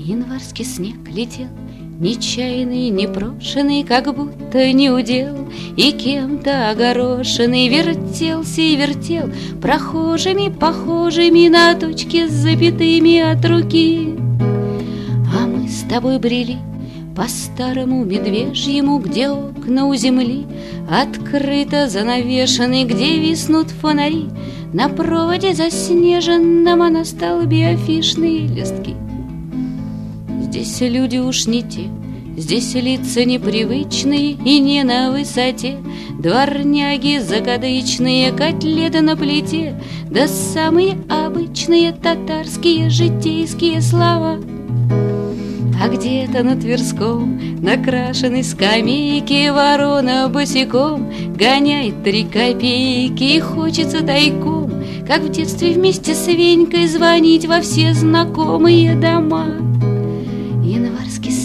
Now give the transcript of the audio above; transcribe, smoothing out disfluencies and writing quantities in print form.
Январский снег летел, нечаянный, непрошенный, как будто не удел, и кем-то огорошенный вертелся и вертел прохожими, похожими на точки с запятыми от руки. А мы с тобой брели по старому медвежьему, где окна у земли открыто занавешены, где виснут фонари, на проводе заснеженном, а на столбе афишные листки. Здесь люди уж не те, здесь лица непривычные и не на высоте, дворняги закадычные, котлеты на плите, да самые обычные татарские житейские слова. А где-то на Тверском, на крашеной скамейке, ворона босиком гоняет 3 копейки, и хочется тайком, как в детстве вместе с Венькой, звонить во все знакомые дома. Январский